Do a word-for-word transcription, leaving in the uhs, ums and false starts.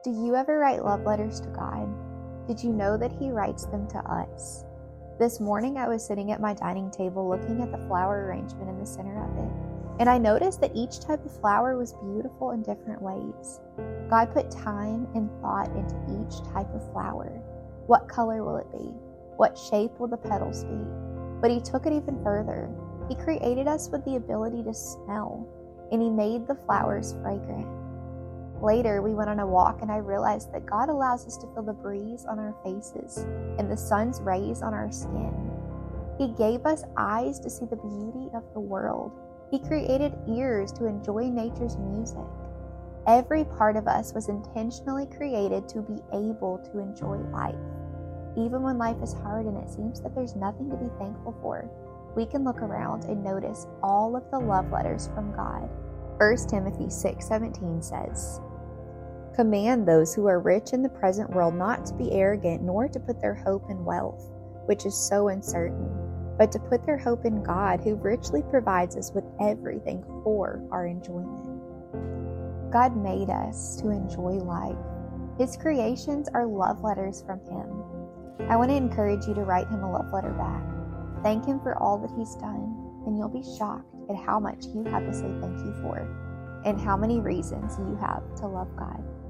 Do you ever write love letters to God? Did you know that He writes them to us? This morning I was sitting at my dining table looking at the flower arrangement in the center of it, and I noticed that each type of flower was beautiful in different ways. God put time and thought into each type of flower. What color will it be? What shape will the petals be? But He took it even further. He created us with the ability to smell, and He made the flowers fragrant. Later, we went on a walk and I realized that God allows us to feel the breeze on our faces and the sun's rays on our skin. He gave us eyes to see the beauty of the world. He created ears to enjoy nature's music. Every part of us was intentionally created to be able to enjoy life. Even when life is hard and it seems that there's nothing to be thankful for, we can look around and notice all of the love letters from God. First Timothy six seventeen says, "Command those who are rich in the present world not to be arrogant, nor to put their hope in wealth, which is so uncertain, but to put their hope in God, who richly provides us with everything for our enjoyment." God made us to enjoy life. His creations are love letters from Him. I want to encourage you to write Him a love letter back. Thank Him for all that He's done, and you'll be shocked at how much you have to say thank you for, and how many reasons you have to love God.